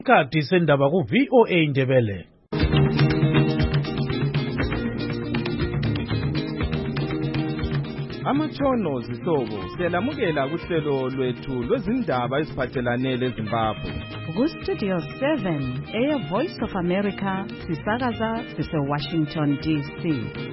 Isikhathi sendaba ku VOA Indebele. Amatshono zihlobo siyalamukela kuhlelo lwethu lwezindaba eziphathelane leZimbabwe. Ku Studio 7 Air Voice of America sisakaza sise-Washington DC.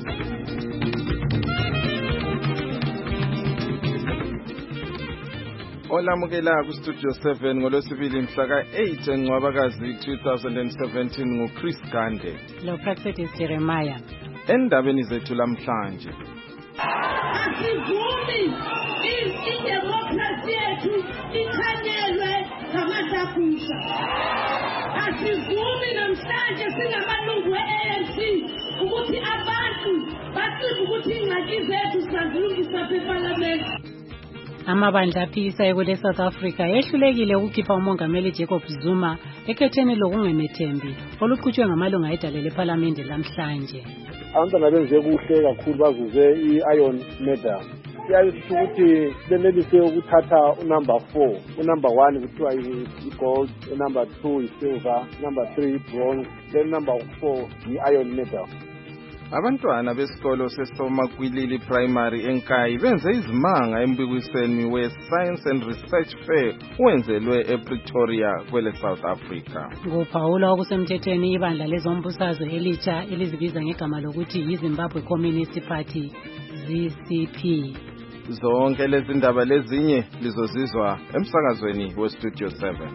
Olamukela ku Studio 7 ngolwesibili mhla ka-8 eNcwabakazi 2017 nguChris Gande. Lo Praxedes Jeremiah. Endabeni zethu lamhlanje. Asivumi idemokhrasi yethu ikhanelwe ngamadabhusha. Asivumi namhlanje singamalungu e-ANC ukuthi abantu basiza ukuthi ingxaki zethu sizilungisa eParliament. Amabandla aphikisayo kwele South Africa yehlulekile ukukhipha umongameli Jacob Zuma ekhetheni lokungemethembi oluqhutshwe ngamalunga edale leParliament lamhlanje. Abantwana benze kuhle kakhulu bazuze i-iron medal. Siyayisho ukuthi benelise ukuthatha unumber 4, unumber 1 kuthiwa i-gold, unumber 2 i-silver, number 3 bronze, then number 4 i-iron medal. Abantwana besikolo seSomakwilili Primary eNkayi benze izimanga embukisweni we-Science and Research Fair owenzelwe ePretoria kwele South Africa. Kuphawula okusemthethweni ibandla lezombusazwe elitsha elizibiza ngegama lokuthi yiZimbabwe Communist Party ZCP. Zonke lezi ndaba lezinye lizozizwa emsakazweni weStudio 7.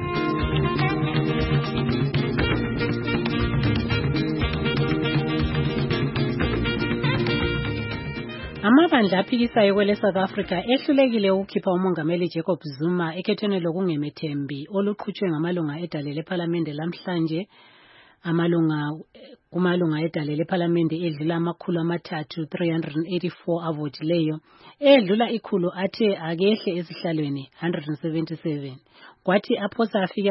Amabandla aphikisayo kwele South Africa ehlulekile ukukhipha umongameli Jacob Zuma ekhethweni lokungemethembi oluqhutshwe ngamalunga edale leParliament lamhlanje. Kumalunga edale leParliament edlula 384 avotileyo, edlula ikhulu athe akehle esihlalweni 177, kwathi aphosa afike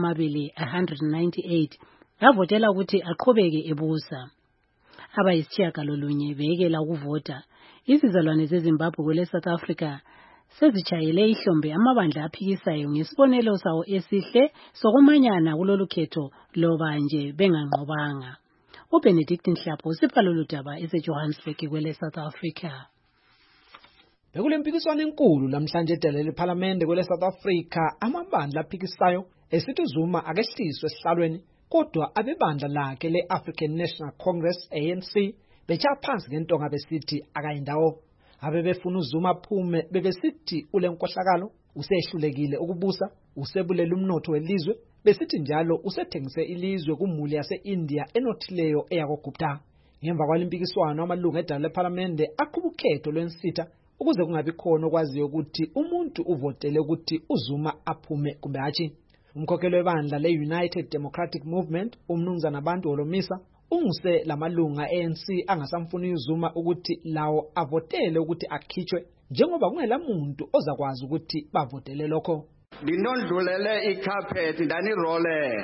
298 avotela ukuthi aqhubeke ebusa. Abayisitshiyagalolunye bekela ukuvota. Izizalwane zeZimbabwe kwele South Africa sezitshayele ihlombe amabandla aphikisayo ngesibonelo sawo esihle sokumanyana kulolu khetho loba nje benganqobanga. uBenedict Nhlapho usipha lolu daba eseJohannesburg kwele South Africa. Bekulempikiswano enkulu lamhlanje edale leParliament kwele South Africa amabandla aphikisayo esithi Zuma akehliswe esihlalweni, kodwa abebandla lakhe le-African National Congress ANC becha phansi ngentonga besithi akayindawo. Abebefuna uZuma aphume bebesithi ulenkohlakalo usehlulekile ukubusa, usebulela umnotho welizwe, besithi njalo usethengise ilizwe kumuli yase-India enothileyo eyakoGupta. Ngemva kwalimpikiswano amalunga edale leParliament aqhuba ukhetho lwensitha ukuze kungabi khona okwaziyo ukuthi umuntu uvotele ukuthi uZuma aphume kumbe hatshi. Umkhokheli webandla le-United Democratic Movement umnumzana Bantu Holomisa unguse lamalunga ANC angasamfuni uZuma ukuthi lawo avotele ukuthi akhitshwe njengoba kungela muntu ozakwazi ukuthi bavotele lokho. Ndinondlulele icarpet ndanirole.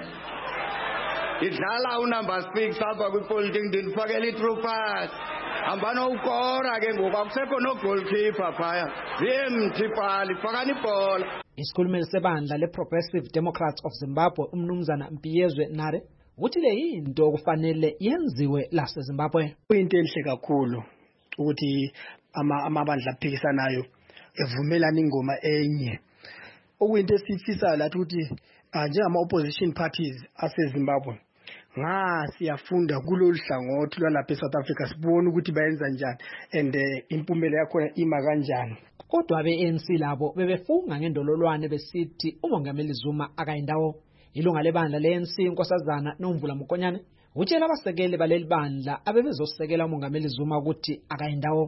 Idlala unumber 6 apha kwipolitiki ndinifakela itroopers. Hambano ukora ke ngoku akusekho no goalkeeper phaya. Zimthi pali fakani ibhola. Isikhulumeli sebandla le-Progressive Democrats of Zimbabwe umnumzana Mpiyezwe Nare uthi le yinto kufanele yenziwe laseZimbabwe. Kuyinto enhle kakhulu ukuthi amabandla aphikisanayo evumelana ingoma enye. Okuyinto esifisayo lathi ukuthi njengama-opposition parties aseZimbabwe siyafunda kulolu hlangothi lwalapha eSouth Africa sibone ukuthi bayenza njani and impumela yakhona ima kanjani. Kodwa abe-ANC labo bebefunga ngendololwane besithi umongameli Zuma akayindawo. Ilunga lebandla le-ANC inkosazana Nomvula Mokonyane utshela abasekeli baleli bandla abebezosekela umongameli Zuma ukuthi akayindawo.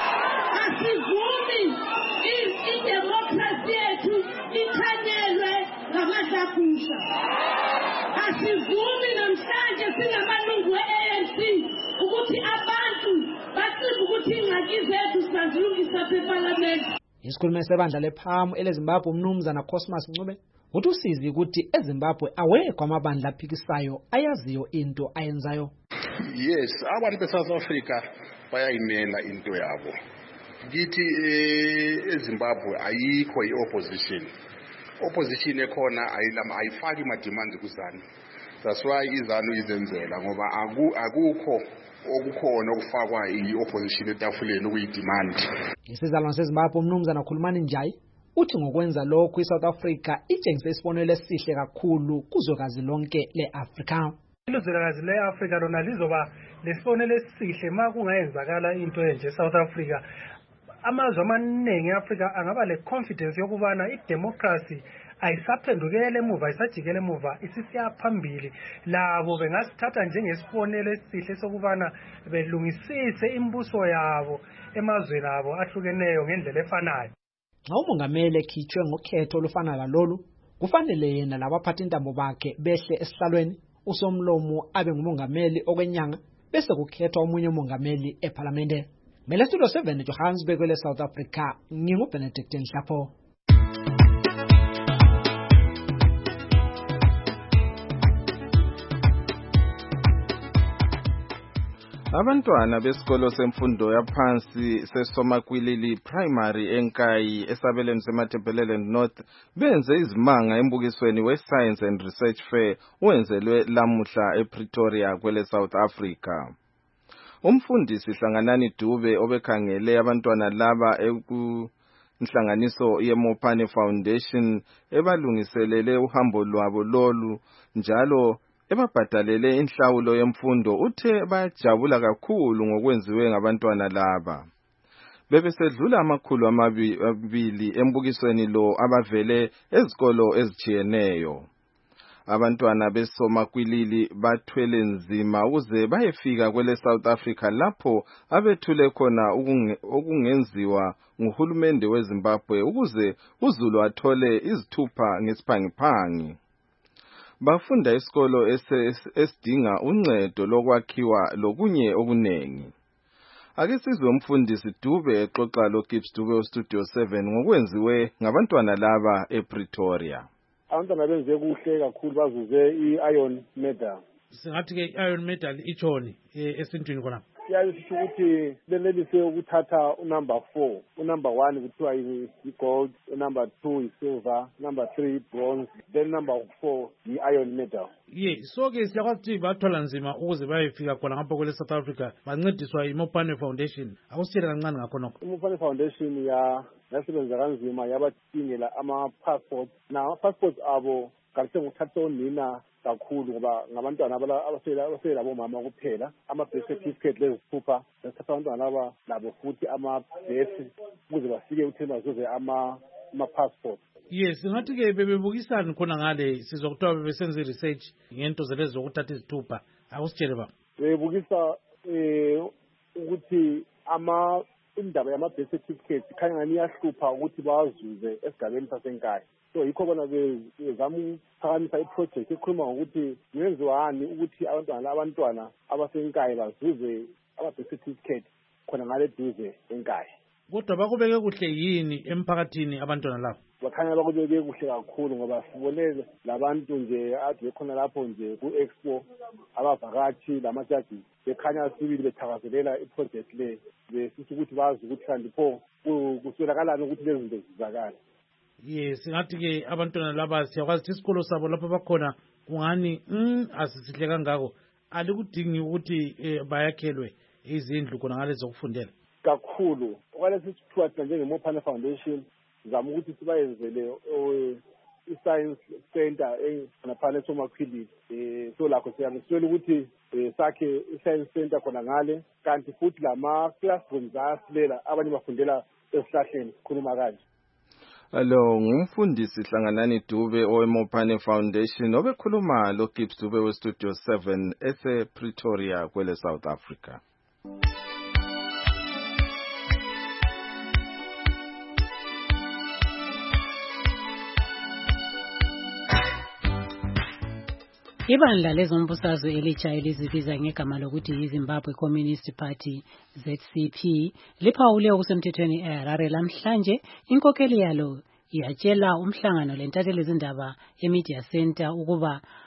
Asivumi idemokhrasi yethu ikhanelwe ngamadabhusha. Asivumi namhlanje singamalungu e-ANC ukuthi abantu basiza ukuthi ingxaki zethu sizilungisa eParliament. Isikhulumeli sebandla lePhamu eleZimbabwe umnumzana Cosmas Ncube uthi usizi ukuthi eZimbabwe awekho amabandla aphikisayo ayaziyo into ayenzayo. Yes, abantu beSouth Africa bayayimela into yabo. Ngithi eZimbabwe ayikho i-opposition. opposition ekhona ayifaki ma demands kuZanu. That's why iZanu izenzela ngoba akukho okukhona okufakwa i-opposition etafuleni okuyidemand. Isizalwane seZimbabwe umnumzana Khulumani Njayi uthi ngokwenza lokho iSouth Africa itshengise isibonelo esihle kakhulu kuzwekazi lonke le-Afrika. Ilizwekazi le-Afrika lona lizoba lesibonelo esihle ma kungayenzakala into enje eSouth Africa. Amazwe amaningi e-Afrika angaba le confidence yokubana i-democracy ayisaphendukele emuva ayisajikele emuva isisiya phambili. Labo bengasithatha njengesibonelo esihle sokubana belungisise imbuso yabo emazweni abo ahlukeneyo ngendlela efanayo. Xa umongameli ekhitshwe ngokhetho olufana lalolu kufanele yena labaphathi intambo bakhe behle esihlalweni usomlomo abe ngumongameli okwenyanga bese kukhethwa omunye umongameli eParliament. Mele Studio 7 Johannesburg kwele South Africa nginguBenedict Nhlapho. Abantwana besikolo semfundo yaphansi seSomakwilili Primary eNkayi esabelweni seMatabeleland North benze izimanga embukisweni we-Science and Research Fair owenzelwe lamuhla ePretoria kwele South Africa. Umfundisi Hlanganani Dube obekhangele abantwana laba inhlanganiso yeMopane Foundation ebalungiselele uhambo lwabo lolu njalo ebabhadalele inhlawulo yemfundo uthe bayajabula kakhulu ngokwenziwe ngabantwana laba. Bebesedlula amakhulu amabili embukisweni lo abavele ezikolo ezijiyeneyo. Abantwana beSomakwilili bathwele nzima ukuze bayefika kwele South Africa lapho abethule khona okungenziwa nguhulumende weZimbabwe ukuze uZulu athole izithupha ngesiphangiphangi. Bafunda isikolo esidinga uncedo lokwakhiwa lokunye okunengi. Ake sizwe umfundisi Dube exoxa loGibbs Dube oStudio 7 ngokwenziwe ngabantwana laba ePretoria. Abantwana benze kuhle kakhulu bazuze i-iron medal. Singathi ke i-iron medal ichoni esintwini khona. Siyasho ukuthi benelise ukuthatha unumber 4, unumber 1 kuthiwa i-gold, unumber 2 i-silver, number 3 bronze, then number 4 i-iron medal. So ke siyakwazi bathola nzima ukuze bayefika khona ngapha kwele South Africa bancediswa iMopane Foundation. Akusitshela kancane ngakho nokho. iMopane Foundation yasebenza kanzima yabathingela ama-passports. Na ama-passports abo kahle ngokuthatha onina kakhulu ngoba ngabantwana abasela bomama kuphela. Ama-birth certificate lezithupha bathatha abantwana laba labo futhi ama-birth ukuze bafike ukuthi bazuze ama-passports. Yes, ngathi ke bebebukisana khona ngale sizwa kuthiwa bebesenza research ngento zelezi zokuthatha izithupha. Akusitshele ba. Bebukisa ukuthi indaba yama-birth certificate khanya ngani yahlupha ukuthi bawazuze esigabeni saseNkayi. So yikho bona bezama ukuphakamisa iproject ekhuluma ngokuthi kwenziwani ukuthi abantwana abaseNkayi bazuze ama-birth certificate khona ngale duze eNkayi. Kodwa bakubeke kuhle yini emphakathini abantwana labo? Bakhanya bakubeke kuhle kakhulu ngoba sibonele labantu nje ade khona lapho nje ku-expo abavakashi lamajaji bekhanya sibili bethakazelela iproject le besithi ukuthi bazi ukuthi kanti pho kuswelakalani ukuthi lezi zinto zizakala. Yes, ngathi ke abantwana laba siyakwazi isikolo sabo lapho bakhona kungani asisihle kangako alikudingi ukuthi bayakhelwe izindlu khona ngale zokufundela. Kakhulu okwalesi sithuwa thina njengeMopane Foundation zama ukuthi sibayenzele i-science center enaphana eSomakwilili. So lakho siyamiswela ukuthi sakhe i-science center khona ngale kanti futhi lama-classrooms ayasilela abanye bafundela esihlahleni khuluma kanje. Alo ngumfundisi Hlanganani Dube oweMopane Foundation obekhuluma loGibbs Dube weStudio 7 esePretoria kwele South Africa. Ibandla lezombusazwe elitsha elizibiza ngegama lokuthi yiZimbabwe Communist Party ZCP liphawule okusemthethweni eHarare lamhlanje. Inkokeli yalo yatshela umhlangano lentatheli zindaba eMedia Center ukuba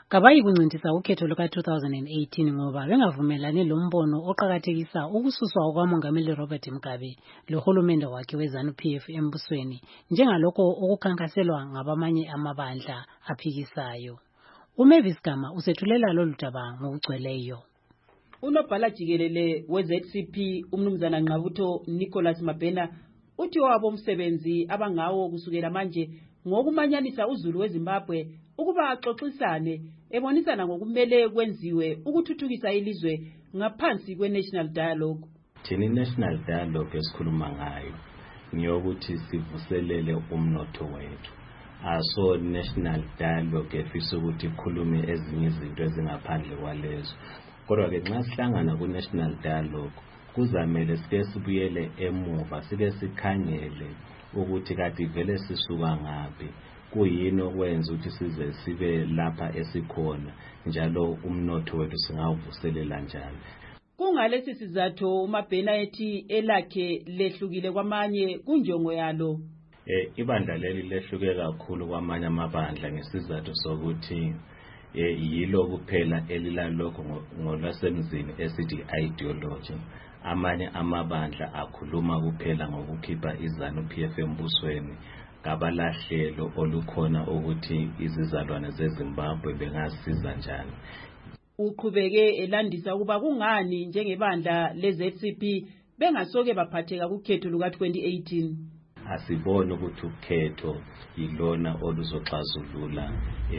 kabayi kuncintisa ukhetho luka-2018 ngoba bengavumelani lombono oqakathekisa ukususwa kukamongameli Robert Mugabe lohulumende wakhe we-ZANU-PF embusweni njengalokho okukhankaselwa ngabamanye amabandla aphikisayo. uMavis Gama usethulela lolu daba ngokugcweleyo. Unobhala jikelele we-ZCP umnumzana Nqabutho Nicholas Mabhena uthi wabo umsebenzi abangawo kusukela manje ngokumanyanisa uZulu weZimbabwe ukuba axoxisane ebonisana ngokumele kwenziwe ukuthuthukisa ilizwe ngaphansi kwe-National Dialogue. Thina National Dialogue esikhuluma ngayo ngiyokuthi sivuselele umnotho wethu. Aso National Dialogue efisa ukuthi ikhulume ezinye izinto ezingaphandle kwalezo. Kodwa ke nxa sihlangana ku-National Dialogue kuzamele sike sibuyele emuva sike sikhangele ukuthi kade vele sisuka ngaphi, kuyini okwenza ukuthi size sibe lapha esikhona, njalo umnotho wethu singawuvuselela njani. Kungalesi sizathu uMabhena ethi elakhe lehlukile kwamanye kunjongo yalo. Ibandla leli lehluke kakhulu kwamanye amabandla ngesizathu sokuthi yilo kuphela elilalokho ngolwasemzini esithi ideology. Amanye amabandla akhuluma kuphela ngokukhipha iZANU-PF embusweni ngabalahlelo olukhona ukuthi izizalwane zeZimbabwe bengasiza njani. Uqhubeke elandisa ukuba kungani njengebandla le-ZCP bengasoke baphatheka kukhetho luka-2018. Asibone ukuthi ukhetho yilona oluzoxazulula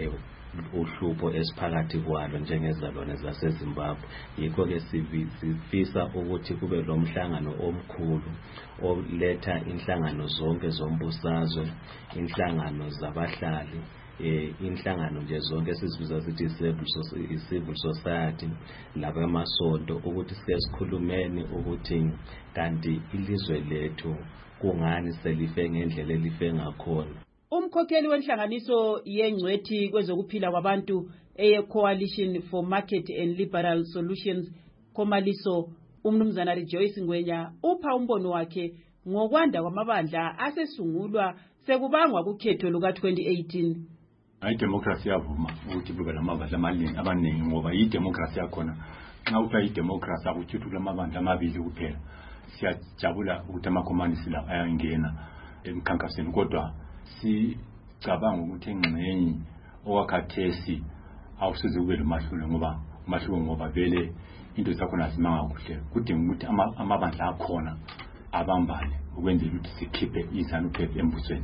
uhlupho esiphakathi kwalo njengezalwane zaseZimbabwe. Yikho ke sifisa ukuthi kube lo mhlangano omkhulu oletha inhlangano zonke zombusazwe, inhlangano zabahlali, inhlangano nje zonke sizibiza sithi civil society labamasonto, ukuthi sike sikhulumeni ukuthi kanti ilizwe lethu kungani selife ngendlela elife ngakhona. Umkhokheli wenhlanganiso yengcwethi kwezokuphila kwabantu eye-Coalition for Market and Liberal Solutions Komaliso umnumzana Rejoice Ngwenya upha umbono wakhe ngokwanda kwamabandla asesungulwa sekubangwa kukhetho luka-2018. Democracy yavuma ukuthi kube lamabandla abaningi ngoba idemocracy yakhona nxa utha idemocracy akuthuthu lamabandla amabili kuphela. Siyajabula ukuthi amakhomanisi la ayangena emkhankasweni, kodwa sicabanga ukuthi engxenye owakhathesi awusize kube lomahluko ngoba vele into zakhona azimanga kuhle. Kudinga ukuthi amabandla akhona abambane ukwenzela ukuthi sikhiphe iZANU-PF embusweni.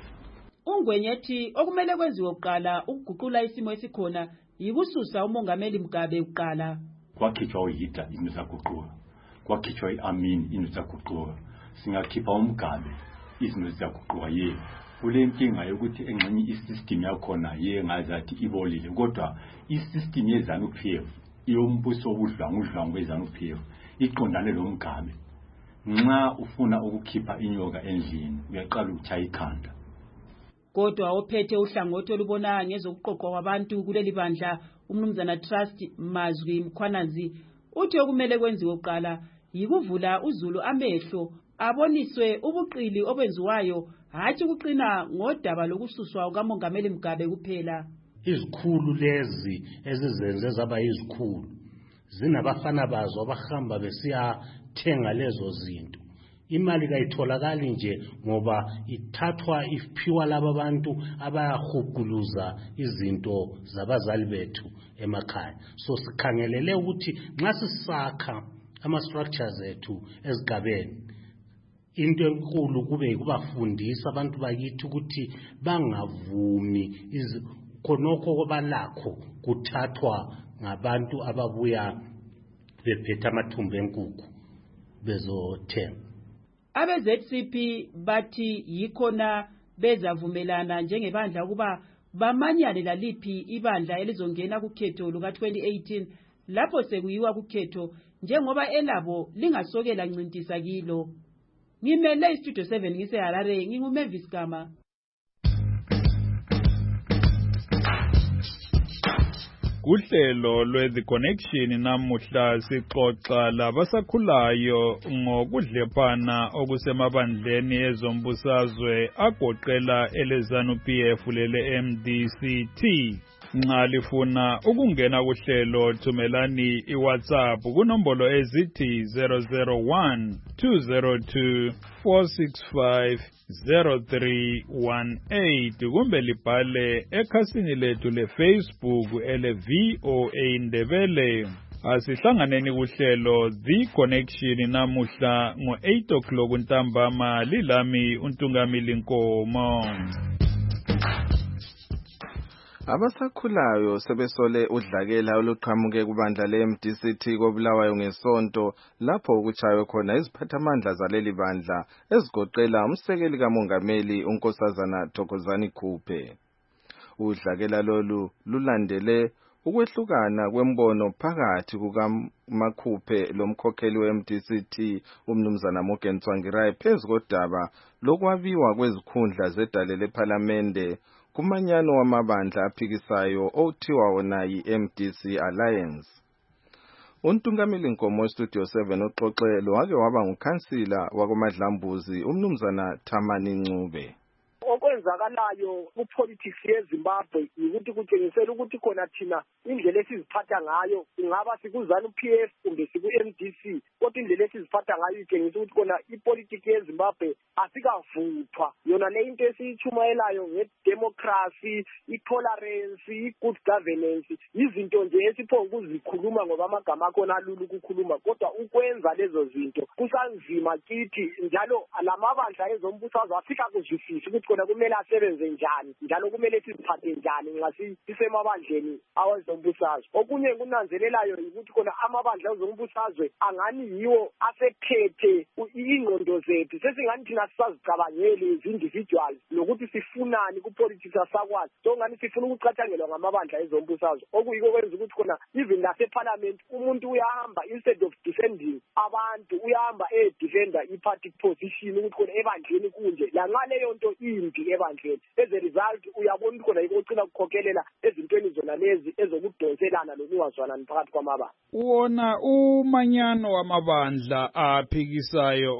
Ungwenyethi okumele kwenziwe kuqala ukuguqula isimo esikhona yikususa umongameli Mugabe kuqala. Kwakhitshwa uHitler into zaguquka, kwakhitshwa iAmin into zaguquka, singakhipha uMugabe izinto zaguquka. Kule nkinga yokuthi engxenye isystem yakhona ngazathi ibolile, kodwa isystem yeZANU-PF iyombuso udlwangu weZANU-PF iqondane lo Mugabe. Nxa ufuna ukukhipha inyoka endlini uyaqala ukuchaya ikhanda. Kodwa ophethe uhlangothi olubona ngezokuqoqwa kwabantu kuleli bandla umnumzana Trust Mazwi Mkhwanazi uthi okumele kwenziwe kuqala yikuvula uZulu amehlo aboniswe ubuqili obenziwayo, hathi kuqina ngodaba lokususwa kukamongameli Mugabe kuphela. Izikhulu lezi ezizenze zaba izikhulu zinabafana bazo abahamba besiyathenga lezo zinto. Imali kayitholakali nje ngoba ithathwa iphiwa laba bantu abayahuguluza izinto zabazali bethu emakhaya. So sikhangelele ukuthi nxa sisakha ama-structures ethu ezigabeni, into enkulu kube kubafundisa abantu bakithi ukuthi bangavumi khonokho kobalakho kuthathwa ngabantu ababuya bephethe amathumbu enkukhu bezothenga. Abe-ZCP bathi yikhona bezavumelana njengebandla ukuba bamanyane laliphi ibandla elizongena kukhetho luka-2018 lapho sekuyiwa kukhetho njengoba elabo lingasokela ncintisa kilo. Ngimele iStudio 7 ngiseHarare, nginguMavis Gama. Kuhlelo lwe-The Connection namuhla sixoxa labasakhulayo ngokudlephana okusemabandleni ezombusazwe agoqela eleZANU-PF lele MDCT. Nxa lifuna ukungena kuhlelo thumelani iWhatsApp kunombolo ezithi 001 202 465 0318 kumbe libhale ekhasini lethu leFacebook ele-VOA Ndebele. Asihlanganeni kuhlelo The Connection namuhla ngo-8 o'clock ntambama lilami uNtungamili Nkomo. Abasakhulayo sebesole udlakela oluqhamuke kubandla le-MDC koBulawayo ngesonto lapho ukuchaywe khona iziphathamandla zaleli bandla ezigoqela umsekeli kamongameli uNkosazana Thokozani Khuphe. Udlakela lolu lulandele ukwehlukana kwembono phakathi kukaMakhuphe lomkhokheli we-MDC umnumzana Morgan Tsvangirai phezu kodaba lokwabiwa kwezikhundla zedale lephalamende kumanyano wamabandla aphikisayo othiwa wona yi-MDC Alliance. uNtungamili Nkomo Studio 7 uxoxelo wake waba ngukhansila wakoMadlambuzi umnumzana Thamani Ncube. Okwenzakalayo kupolitics yeZimbabwe ukuthi kutshengisela ukuthi khona thina indlela esiziphatha ngayo ingaba sikuzana uPF kumbe siku-MDC kodwa indlela esiziphatha ngayo itshengisa ukuthi khona ipolitics yeZimbabwe asikavuthwa yona le into esiyichumayelayo ngedemocracy, itolerance, i-good governance izinto nje esipho ukuzikhuluma ngoba amagama akhona alula ukukhuluma kodwa ukwenza lezo zinto kusanzima kithi njalo lamabandla ezombusazwe afika kuzwisisa ukuthi khona kumele asebenze njani njalo kumele siziphathe njani nxa sisemabandleni awezombusazwe. Okunye kunanzelelayo ukuthi khona amabandla ezombusazwe angani yiwo asephethe ingqondo zethu sesingani thina sisazicabangeli as-individuals nokuthi sifunani kupolitics asakwazi so ngani sifuna ukucathangelwa ngamabandla ezombusazwe okuyiko kwenza ukuthi khona even naseparliament umuntu uyahamba instead of defending abantu uyahamba defender i-party position ukuthi khona ebandleni kunje lanxa leyo nto imbi ebandleni as a result uyabona ukuthi khona yiko ucina kukhokhelela ezintweni zona lezi ezokudonselana lokungazwanani phakathi kwamabandla. Wona umanyano wamabandla aphikisayo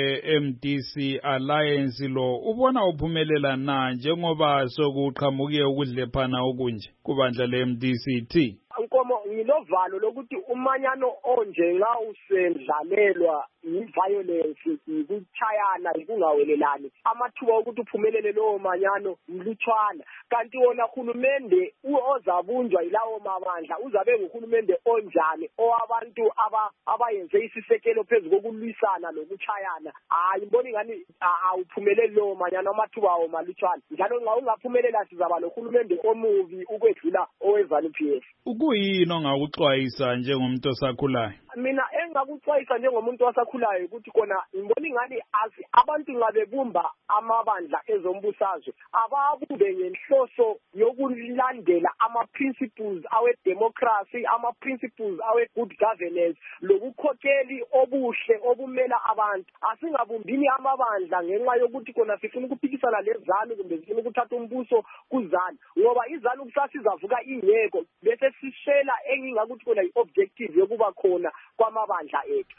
owe-MDC Alliance lo ubona uphumelela na njengoba sokuqhamuke ukudlephana okunje kubandla le-MDC? Nkomo ngilovalo lokuthi umanyano onje nxa usendlalelwa i-violence ikuchayana ikungawelelani amathuba ukuthi uphumelele lowo manyano mlutshwana kanti wona hulumende ozabunjwa yilawo mabandla uzabe nguhulumende onjani owabantu abayenze isisekelo phezu kokulwisana lokuchayana hayi mboni ngani awuphumeleli lowo manyano amathuba awo malutshwana njalo nxa ungaphumelela sizaba nohulumende omubi ukwedlula owe-ZANU-PF. Ukuyini ongakuxwayisa njengomuntu osakhulayo? Mina engakuxwayisa njengomuntu osakhulayo ukuthi khona ngibona ngani abantu nxa bebumba amabandla ezombusazwe ababumbe ngenhloso yokulandela ama-principles awe-democracy, ama-principles awe-good governance lokukhokheli obuhle obumela abantu. Asingabumbini amabandla ngenxa yokuthi khona sifuna ukuphikisana leZANU kumbe sifuna ukuthatha umbuso kuZANU ngoba iZANU kusasizavuka ingekho bese sishela engingakuthi khona i-objective yokuba khona kwamabandla ethu.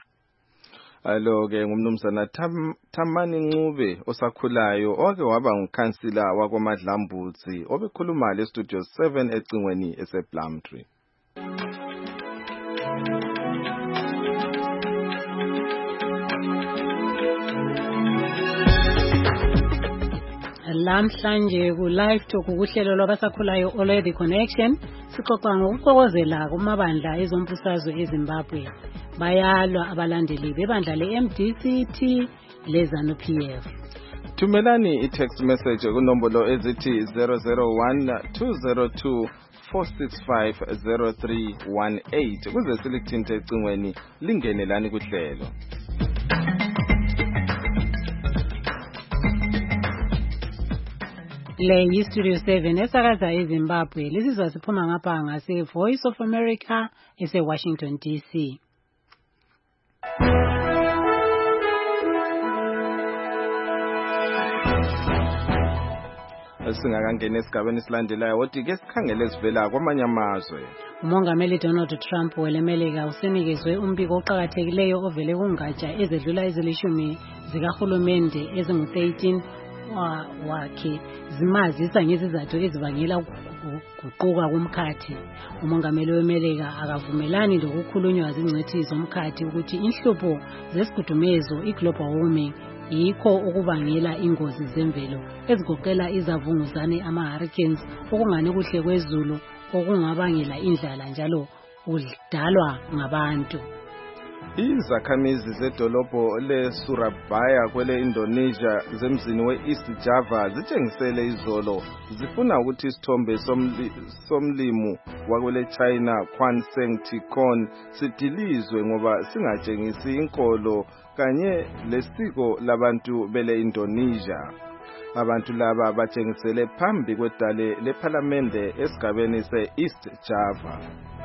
Alo-ke ngumnumzana Thamani Ncube osakhulayo owake waba ngukhansila wakoMadlambuzi obekhuluma le-Studio 7 ecingweni eseBlumtree. Lamhlanje ku live talk kuhlelo lwabasakhulayo ole The Connection sixoxa ngokuxokozela kumabandla ezombusazwe eZimbabwe bayalwa abalandeli bebandla le-MDC le-ZANU-PF. Thumelani i-text message kunombolo ezithi 001 202 465 0318 kuze silithinte ecingweni lingenelani kuhlelo. Le yi-Studio 7 esakaza eZimbabwe lisizwa siphuma ngapha ngase-Voice of America ese-Washington DC. Singakangena esigabeni esilandelayo wodi ke sikhangele esivela kwamanye amazwe. Umongameli Donald Trump welemelika usenikezwe umbiko oqhakathekileyo ovele kungatsha ezedlula ezilishumi zikahulumende ezingu-13 wakhe zimazisa ngezizathu ezibangela ukuguquka komkhathi. Umongameli weMelika akavumelani lokukhulunywa zingcwethi zomkhathi ukuthi inhlupho zesigudumezo i-global warming yikho okubangela ingozi zemvelo ezigoqela izavunguzane ama-hurricanes, okungani kuhle kwezulu okungabangela indlala njalo kudalwa ngabantu. Izakhamizi zedolobho le-Surabaya kwele Indonesia zemzini we-East Java zitshengisele izolo zifuna ukuthi isithombe somlimu wakwele China Kwan Seng Tikon sidilizwe ngoba singatshengisi inkolo kanye lesiko labantu bele Indonesia. Abantu laba batshengisele phambi kwedale lephalamende esigabeni se-East Java.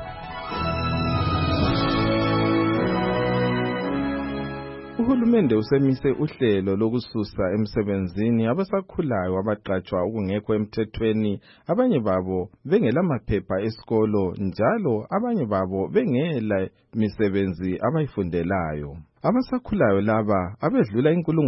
Uhulumende usemise uhlelo lokususa emsebenzini abasakhulayo abaqatshwa ukungekho emthethweni, abanye babo bengela maphepha esikolo njalo abanye babo bengela misebenzi abayifundelayo. Abasakhulayo laba abedlula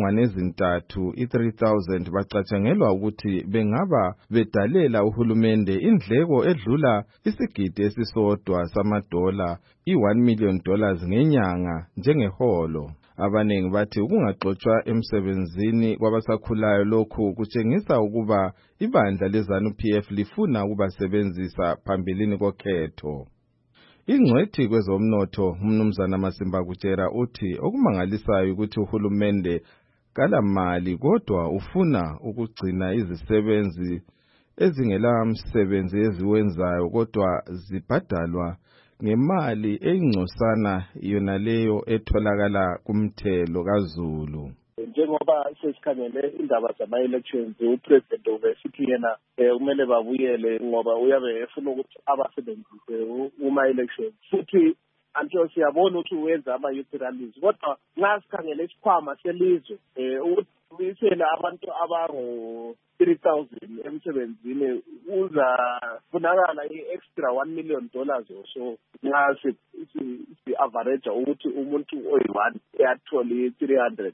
3,000 bacatshangelwa ukuthi bengaba bedalela uhulumende indleko edlula isigidi esisodwa $1 $1 million ngenyanga njengeholo. Abanengi bathi ukungaxotswa emsebenzini kwabasakhulayo lokhu kutshengisa ukuba ibandla leZANU-PF lifuna ukubasebenzisa phambilini kokhetho. Ingcwethi kwezomnotho umnumzana Masimba Kutshera uthi okumangalisayo ukuthi uhulumende kalamali kodwa ufuna ukugcina izisebenzi ezingela msebenzi eziwenzayo kodwa zibhadalwa ngemali eyingcosana yona leyo etholakala kumthelo kaZulu. Njengoba sesikhangele indaba zama-elections, upresident ubesithi yena kumele babuyele ngoba uyabe efuna ukuthi abasebenzise uma-elections. Futhi anto siyabona ukuthi uwenza ama-youth rallies, kodwa nxa sikhangele isikhwama selizwe ukuthi uyisela abantu abangu-3,000 emsebenzini uzafunakala i-extra $1 million or so nxa si-average ukuthi umuntu oyi-1 eyathole 300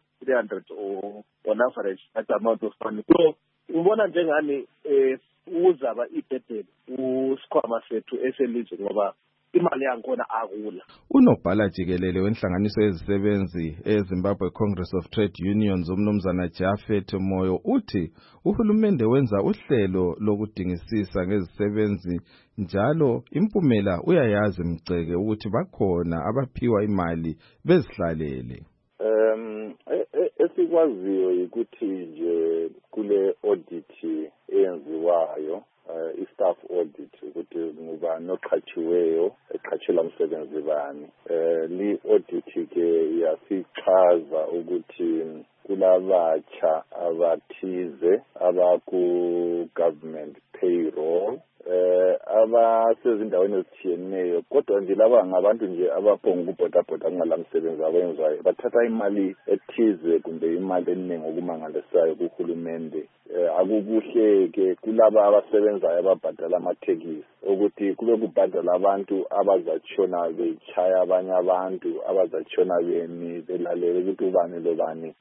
on average that amount of money. So ngibona njengani uzaba ibhedeli kusikhwama sethu eselizwe ngoba imali yakhona akula. Unobhala jikelele wenhlanganiso yezisebenzi eZimbabwe Congress of Trade Unions umnumzana Jafet Moyo uthi uhulumende wenza uhlelo lokudingisisa ngezisebenzi njalo impumela uyayazi mceke ukuthi bakhona abaphiwa imali bezihlalele. Esikwaziyo ukuthi nje kule audit eyenziwayo i-staff audit ukuthi ngubani oqhatshiweyo eqhatshela umsebenzi bani. Li audit ke yasichaza ukuthi kulabatsha abathize abaku government payroll abasezindaweni ezitshiyeneyo kodwa nje laba ngabantu nje abaphonga ukubhodabhoda ngalamsebenzi abenzayo bathatha imali ethize kumbe imali eningi okumangalisayo kuhulumende. Akukuhle ke kulaba abasebenzayo ababhadala amathekisi ukuthi kube kubhadala abantu abazatshona bechaya abanye abantu abazatshona belalele ukuthi ubani lobani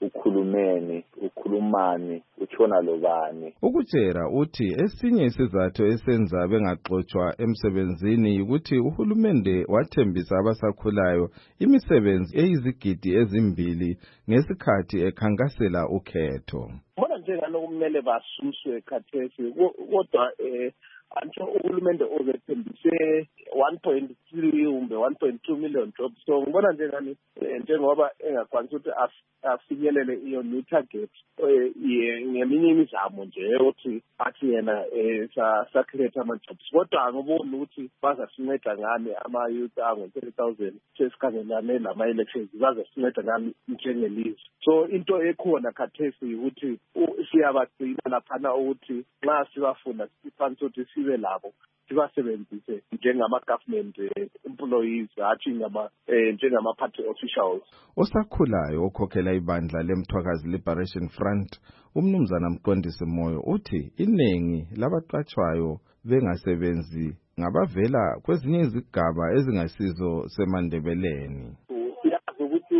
ukhulumani utshona lobani. Ukutshera uthi esinye isizathu esenza bengaxotswa emsebenzini ukuthi uhulumende wathembisa abasakhulayo imisebenzi eyizigidi ezimbili ngesikhathi ekhankasela ukhetho. Bona njengalo kumele basuswe khathesi kodwa antsho uhulumende uzethembise 1.3 kumbe 1.2 million jobs. So ngibona njengani njengoba engakwanisa ukuthi afinyelele iyo new target ngeminye imizamo nje ukuthi athi yena sa-create ama-jobs kodwa angiboni ukuthi bazasinceda ngani ama-youth angu-30,000 sesikhangelane lama-elections bazasinceda ngani njengelizwe. So into ekhona khathesi ukuthi siyabagcina laphana ukuthi nxa sibafuna sifanele ukuthi sibe labo sibasebenzise njengama-government employees hatshi njengama-party officials. Osakhulayo okhokhela ibandla leMthwakazi Liberation Front umnumzana Mqondisi Moyo uthi inengi labaqatshwayo bengasebenzi ngabavela kwezinye izigaba ezingasizo seMandebeleni. Siyazi ukuthi uhulumende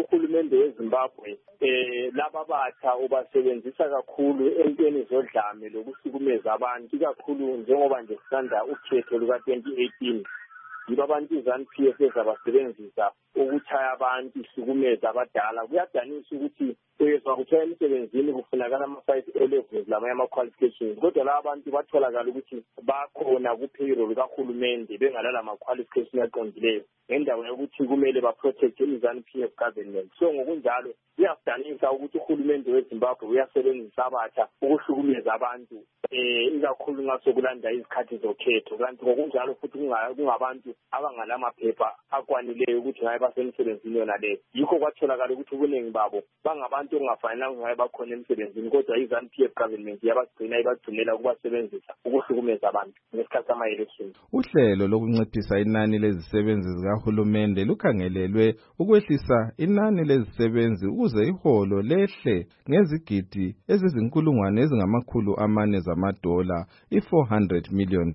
uhulumende weZimbabwe laba batha ubasebenzisa kakhulu entweni zodlame lokuhlukumeza abantu, ikakhulu njengoba nje sisanda ukhetho luka-2018. Yibo abantu iZANU-PF ezabasebenzisa ukuthaya abantu, ihlukumeza abadala. Kuyadanisa ukuthi uyezwa kuthiwa emsebenzini kufunakala ama-5 A-levels lamanye ama-qualifications, kodwa laba bantu batholakala ukuthi bakhona ku-payroll kahulumende bengalala ma-qualification aqondileyo ngendawo yokuthi kumele baprotecte iZANU-PF government. So ngokunjalo kuyadanisa ukuthi uhulumende weZimbabwe uyasebenzisa abatha ukuhlukumeza abantu, ikakhulu nxa sokulanda izikhathi zokhetho. Kanti ngokunjalo futhi kungabantu abangalamaphepha akwanileyo ukuthi ngabe basemsebenzini yona leyo. Yikho kwatholakala ukuthi ubuningi babo bangabantu okungafanelanga ngabe bakhona emsebenzini, kodwa iZANU-PF government ibagcinela ukubasebenzisa ukuhlukumeza abantu ngesikhathi sama-election. Uhlelo lokunciphisa inani lezisebenzi zikahulumende lukhangelelwe ukwehlisa inani lezisebenzi ukuze iholo lehle ngezigidi ezizinkulungwane ezingamakhulu amane zamadola, $400 million.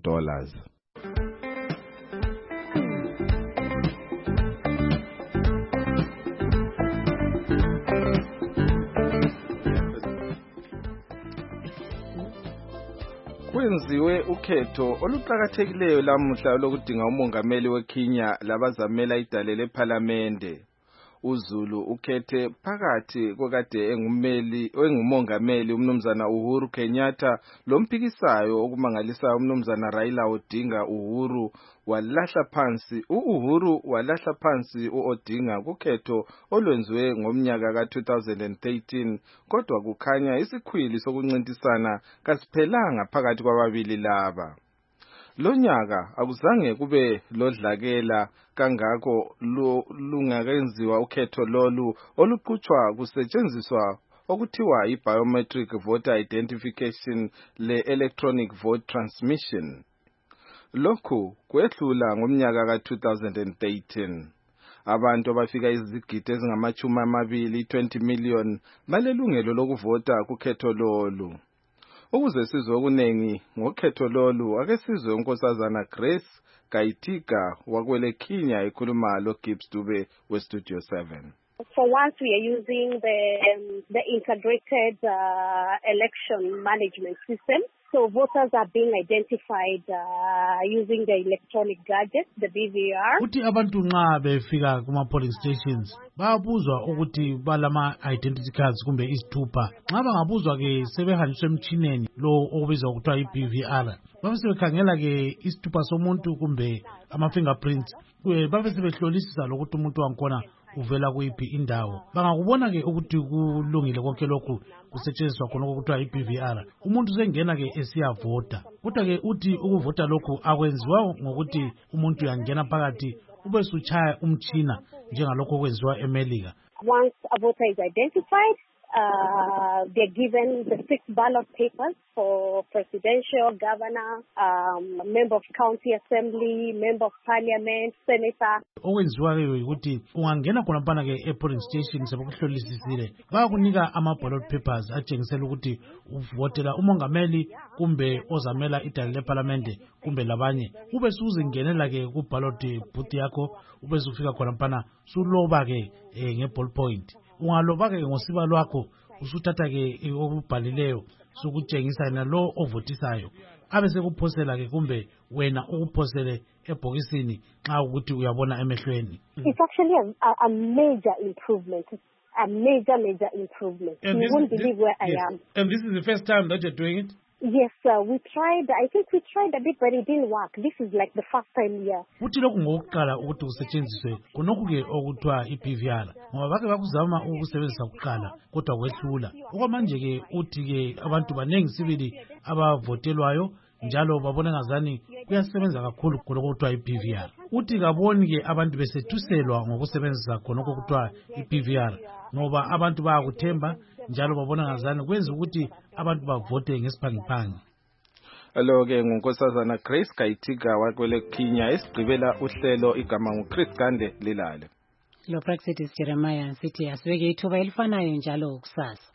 Kwenziwe ukhetho oluqhakathekileyo lamuhla lokudinga umongameli weKenya labazamela idale lePhalamende. uZulu ukhethe phakathi kokade engumongameli umnumzana Uhuru Kenyatta lomphikisayo okumangalisayo umnumzana Raila Odinga. Uhuru walahla phansi uOdinga kukhetho olwenziwe ngomnyaka ka-2013, kodwa kukhanya isikhwili sokuncintisana kasiphelanga phakathi kwababili laba. Lonyaka akuzange kube lodlakela kangako lungakenziwa ukhetho lolu oluqhutshwa kusetshenziswa okuthiwa i-biometric voter identification le-electronic vote transmission. Lokhu kwehlula ngomnyaka ka-2013. Abantu abafika izigidi ezingama-20, 20 million balelungelo lokuvota kukhetho lolu. Ukuze sizwe okunengi ngokhetho lolu, ake sizwe unkosazana Grace Gaitika wakwele Kenya ekhuluma lo Gibbs Dube we Studio 7. For once, we are using the integrated election management system. So voters are being identified using the electronic gadget, the BVR. Uthi abantu nxa befika kuma polling stations bayabuzwa ukuthi balama identity cards kumbe isithupha. Nxa bangabuzwa ke sebehanjiswa emtshineni lo okubizwa kuthiwa iBVR. Babe sebekhangela ke isithupha somuntu kumbe ama fingerprints. Babe sebehlolisisa lokuthi umuntu wakhona uvela kuyiphi indawo. Bangakubona ke ukuthi kulungile konke lokhu kusetshenziswa khona okuthiwa iBVR, umuntu sengena ke esiyavota. Kodwa ke uthi ukuvota lokhu akwenziwa ngokuthi umuntu uyangena phakathi ube suchaya umtshina njengalokho okwenziwa eMelika. Once a voter is identified, they're given the 6 ballot papers for presidential, governor, member of county assembly, member of parliament, senator. Okwenziwa ke ukuthi ungangena khona phana ke polling station sebekuhlolisisile bayakunika ama ballot papers atshengisela ukuthi uvotela umongameli kumbe ozamela idale leParliament kumbe labanye. Ube suzingenela ke ku ballot booth yakho, ube sufika khona phana suloba ke ngeballpoint. Ungaloba ke ngosiba lwakho usuthatha ke okubhalileyo sokutshengisa lo ovotisayo abe sekuphosela ke kumbe wena ukuphosele ebhokisini nxa ukuthi uyabona emehlweni. It's actually a major improvement. A major improvement. You won't believe where I am. And this is the first time that you're doing it? Yes, we tried. I think we tried a bit, but it didn't work. This is like the first time here. Uthi lokhu ngokuqala ukuthi kusetshenziswe kunokhu ke okuthiwa iBVR ngoba bake bakuzama ukusebenzisa kuqala kodwa kwehlula. Okwamanje ke uthi ke abantu banengi sibili abavotelwayo njalo babona ngazani kuyasebenza kakhulu khonokho kuthiwa iBVR. Uthi kaboni ke abantu besethuselwa ngokusebenzisa khonokho kuthiwa iBVR ngoba abantu bayakuthemba njalo babona ngazani kwenza ukuthi abantu bavote ngesiphangiphangi. Alo ke ngunkosazana Grace Gaitika wakwele Kenya esigqibela uhlelo igama nguChris Gande lilale. Lo Praxis Jeremiah sithi asibeke ithuba elifanayo njalo kusasa.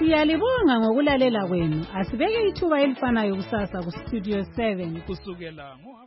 Siyalibonga ngokulalela kwenu. Asibeke ithuba elifanayo kusasa ku Studio 7 kusukela